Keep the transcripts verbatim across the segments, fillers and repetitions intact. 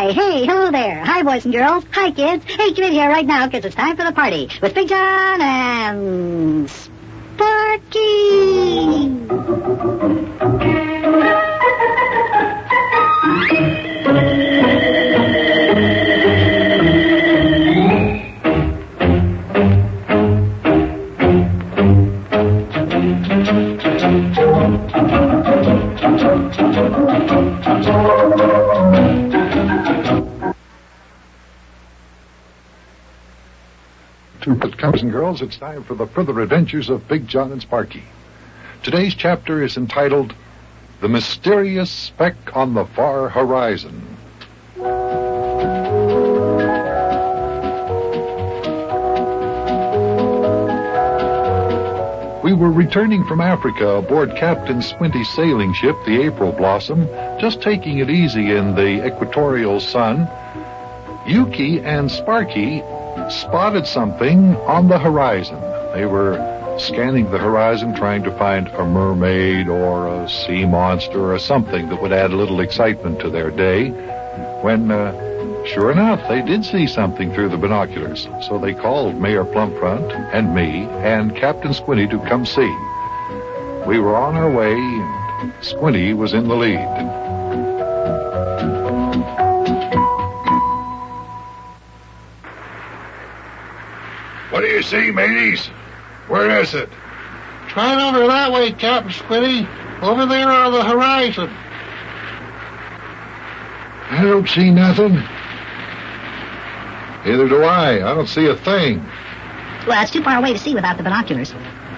Hi, hey, hello there. Hi, boys and girls. Hi, kids. Hey, come in here right now, because it's time for the party with Big John and Sparky. Boys and girls, it's time for the further adventures of Big John and Sparky. Today's chapter is entitled The Mysterious Speck on the Far Horizon. We were returning from Africa aboard Captain Squinty's sailing ship, the April Blossom, just taking it easy in the equatorial sun. Yuki and Sparky spotted something on the horizon. They were scanning the horizon, trying to find a mermaid or a sea monster or something that would add a little excitement to their day, when, uh, sure enough, they did see something through the binoculars. So they called Mayor Plumpfront and me and Captain Squinty to come see. We were on our way, and Squinty was in the lead. What do you see, mateys? Where is it? Right over that way, Captain Squinty. Over there on the horizon. I don't see nothing. Neither do I. I don't see a thing. Well, it's too far away to see without the binoculars.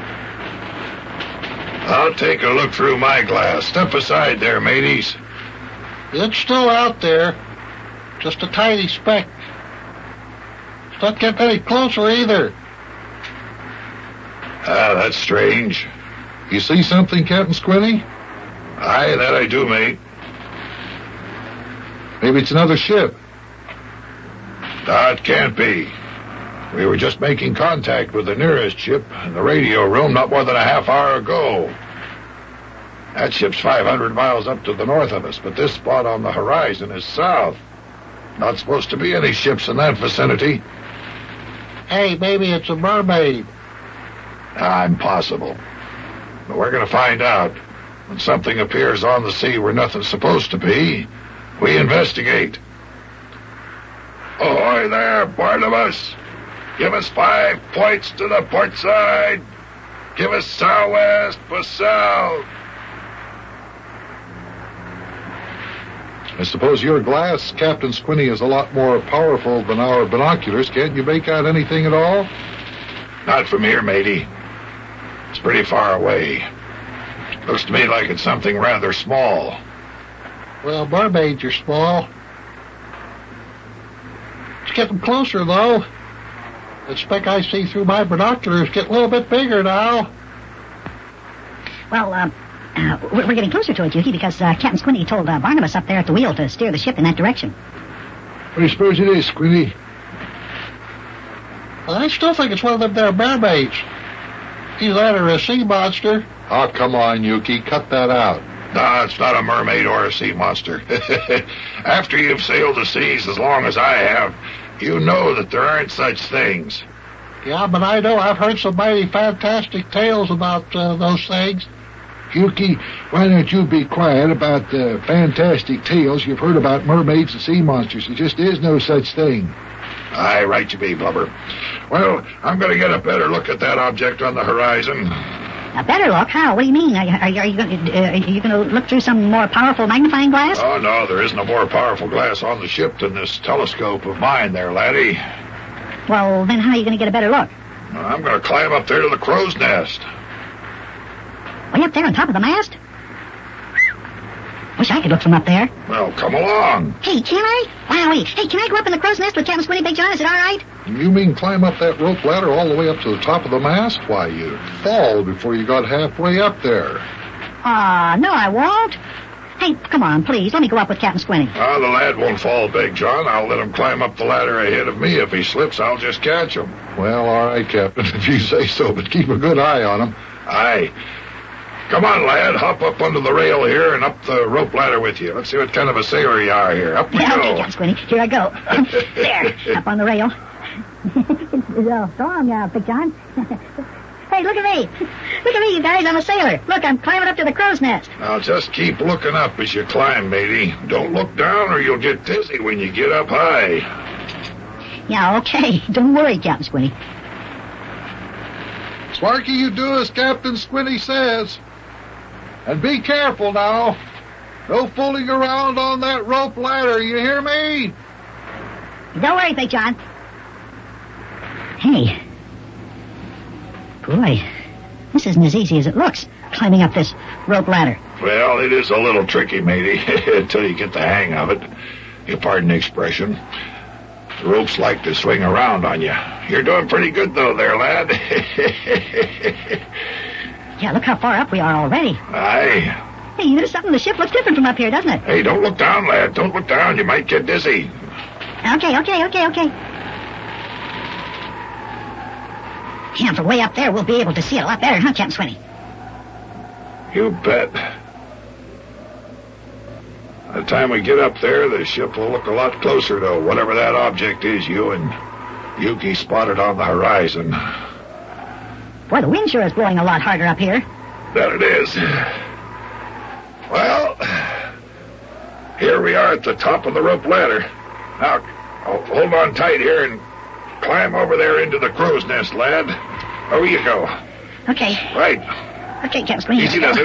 I'll take a look through my glass. Step aside there, mateys. It's still out there. Just a tiny speck. It's not getting any closer either. Ah, that's strange. You see something, Captain Squinty? Aye, that I do, mate. Maybe it's another ship. No, it can't be. We were just making contact with the nearest ship in the radio room not more than a half hour ago. That ship's five hundred miles up to the north of us, but this spot on the horizon is south. Not supposed to be any ships in that vicinity. Hey, maybe it's a mermaid. Ah, impossible. But we're going to find out. When something appears on the sea where nothing's supposed to be, we investigate. Ahoy there, Barnabas! Give us five points to the port side. Give us southwest for south. I suppose your glass, Captain Squinty, is a lot more powerful than our binoculars. Can't you make out anything at all? Not from here, matey. It's pretty far away. Looks to me like it's something rather small. Well, mermaids are small. It's getting closer, though. The speck I see through my binoculars get a little bit bigger now. Well, um... Uh, we're, we're getting closer to it, Yuki, because uh, Captain Squinty told uh, Barnabas up there at the wheel to steer the ship in that direction. What do you suppose it is, Squinty? Well, I still think it's one of them there mermaids. Either that or a sea monster. Oh, come on, Yuki. Cut that out. No, it's not a mermaid or a sea monster. After you've sailed the seas as long as I have, you know that there aren't such things. Yeah, but I know I've heard some mighty fantastic tales about uh, those things. Yuki, why don't you be quiet about the fantastic tales you've heard about mermaids and sea monsters? There just is no such thing. Aye, right you be, Blubber. Well, I'm going to get a better look at that object on the horizon. A better look? How? What do you mean? Are, are, are you going to, uh, are you going to look through some more powerful magnifying glass? Oh, no, there isn't a more powerful glass on the ship than this telescope of mine there, laddie. Well, then how are you going to get a better look? Well, I'm going to climb up there to the crow's nest. Way up there on top of the mast? Wish I could look from up there. Well, come along. Hey, can I? Wowie. Hey, can I go up in the crow's nest with Captain Squinty, Big John? Is it all right? You mean climb up that rope ladder all the way up to the top of the mast? Why, you'd fall before you got halfway up there. Aw, uh, no, I won't. Hey, come on, please. Let me go up with Captain Squinty. Ah, the lad won't fall, Big John. I'll let him climb up the ladder ahead of me. If he slips, I'll just catch him. Well, all right, Captain, if you say so, but keep a good eye on him. Aye. Come on, lad. Hop up under the rail here and up the rope ladder with you. Let's see what kind of a sailor you are here. Up we Yeah, go. okay, Captain Squinty. Here I go. There, up on the rail. It's all strong now, Big John. Hey, look at me. Look at me, you guys. I'm a sailor. Look, I'm climbing up to the crow's nest. Now, just keep looking up as you climb, matey. Don't look down or you'll get dizzy when you get up high. Yeah, okay. Don't worry, Captain Squinty. Sparky, you do as Captain Squinty says. And be careful now. No fooling around on that rope ladder, you hear me? Don't worry, Big John. Hey. Boy, this isn't as easy as it looks, climbing up this rope ladder. Well, it is a little tricky, matey, until you get the hang of it. You pardon the expression. The ropes like to swing around on you. You're doing pretty good, though, there, lad. Yeah, look how far up we are already. Aye. Hey, there's something. The ship looks different from up here, doesn't it? Hey, don't look down, lad. Don't look down. You might get dizzy. Okay, okay, okay, okay. Yeah, from way up there, we'll be able to see it a lot better, huh, Captain Squinty? You bet. By the time we get up there, the ship will look a lot closer to whatever that object is you and Yuki spotted on the horizon. Boy, the wind sure is blowing a lot harder up here. That it is. Well, here we are at the top of the rope ladder. Now, hold on tight here and climb over there into the crow's nest, lad. Over you go. Okay. Right. Okay, Captain Squinty. Easy does it.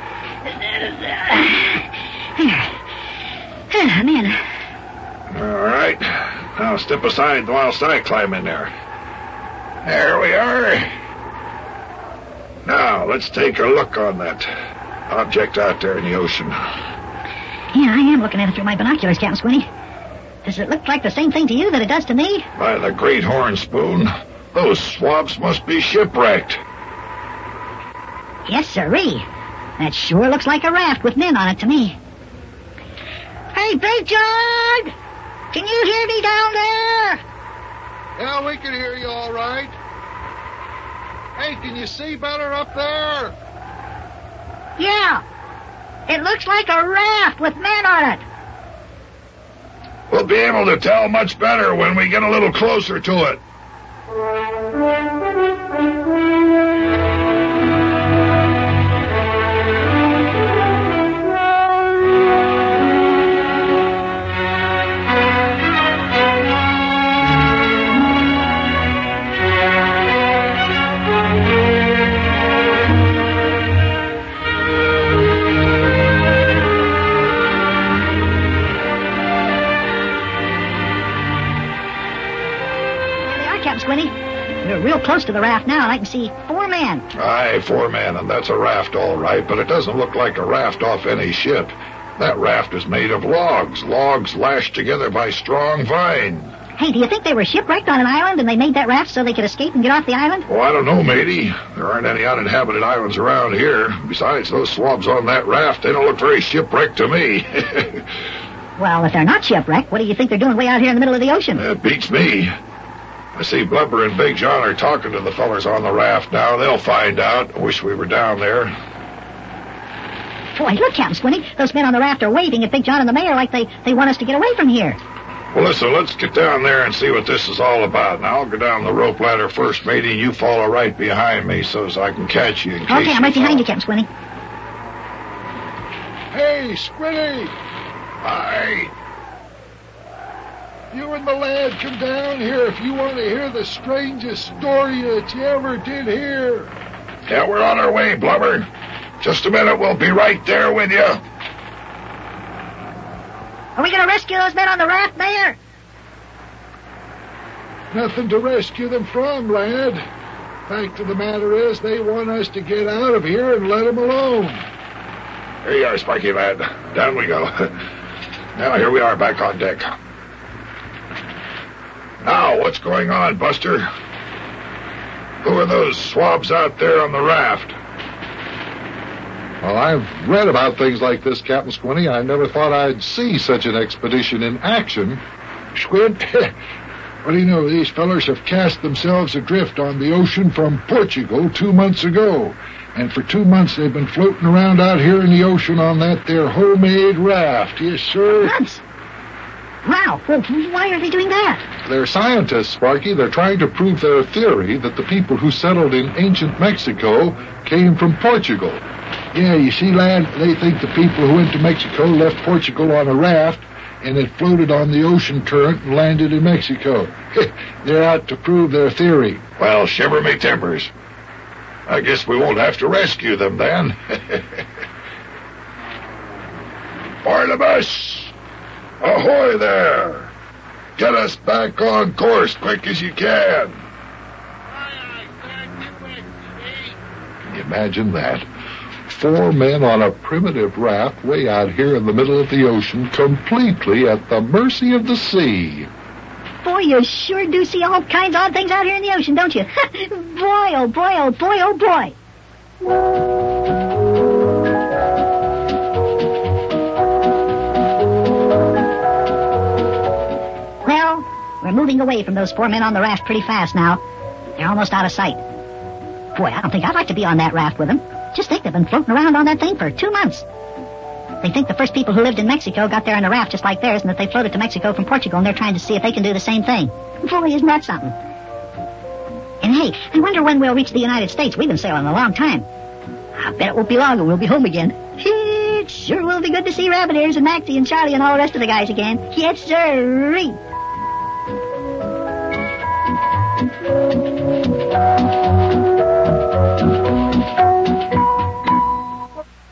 I'm in. All right. Now step aside whilst I climb in there. There we are. Now, let's take a look on that object out there in the ocean. Yeah, I am looking at it through my binoculars, Captain Squinty. Does it look like the same thing to you that it does to me? By the great horn spoon, those swabs must be shipwrecked. Yes, sirree. That sure looks like a raft with men on it to me. Hey, Big John! Can you hear me down there? Yeah, we can hear you all right. Hey, can you see better up there? Yeah. It looks like a raft with men on it. We'll be able to tell much better when we get a little closer to it. Squinty. We're real close to the raft now, and I can see four men. Aye, four men, and that's a raft all right, but it doesn't look like a raft off any ship. That raft is made of logs, logs lashed together by strong vine. Hey, do you think they were shipwrecked on an island and they made that raft so they could escape and get off the island? Oh, I don't know, matey. There aren't any uninhabited islands around here. Besides, those swabs on that raft, they don't look very shipwrecked to me. Well, if they're not shipwrecked, what do you think they're doing way out here in the middle of the ocean? That beats me. I see Blubber and Big John are talking to the fellers on the raft now. They'll find out. I wish we were down there. Boy, look, Captain Squinty. Those men on the raft are waving at Big John and the mayor like they, they want us to get away from here. Well, listen, let's get down there and see what this is all about. Now, I'll go down the rope ladder first, matey, and you follow right behind me so as I can catch you in case Okay, I'm right you behind you, fall. Captain Squinty. Hey, Squinty! Aye. You and the lad come down here if you want to hear the strangest story that you ever did hear. Yeah, we're on our way, Blubber. Just a minute, we'll be right there with you. Are we going to rescue those men on the raft, Mayor? Nothing to rescue them from, lad. Fact of the matter is, they want us to get out of here and let them alone. Here you are, Sparky lad. Down we go. Now, here we are back on deck. Now, what's going on, Buster? Who are those swabs out there on the raft? Well, I've read about things like this, Captain Squinty. I never thought I'd see such an expedition in action. Squint, what do you know? These fellers have cast themselves adrift on the ocean from Portugal two months ago. And for two months they've been floating around out here in the ocean on that there homemade raft. Yes, sir. Months? Wow. Well, why are they doing that? They're scientists, Sparky. They're trying to prove their theory that the people who settled in ancient Mexico came from Portugal. Yeah, you see, lad, they think the people who went to Mexico left Portugal on a raft and it floated on the ocean current and landed in Mexico. They're out to prove their theory. Well, shiver me timbers. I guess we won't have to rescue them then. Barnabas! Ahoy there! Get us back on course quick as you can. Can you imagine that? Four men on a primitive raft way out here in the middle of the ocean, completely at the mercy of the sea. Boy, you sure do see all kinds of odd things out here in the ocean, don't you? Boy, oh boy, oh boy, oh boy. Well, we're moving away from those four men on the raft pretty fast now. They're almost out of sight. Boy, I don't think I'd like to be on that raft with them. Just think, they've been floating around on that thing for two months. They think the first people who lived in Mexico got there in a raft just like theirs, and that they floated to Mexico from Portugal, and they're trying to see if they can do the same thing. Boy, isn't that something? And hey, I wonder when we'll reach the United States. We've been sailing a long time. I bet it won't be long and we'll be home again. It sure will be good to see Rabbit Ears and Maxie and Charlie and all the rest of the guys again. Yes, sir.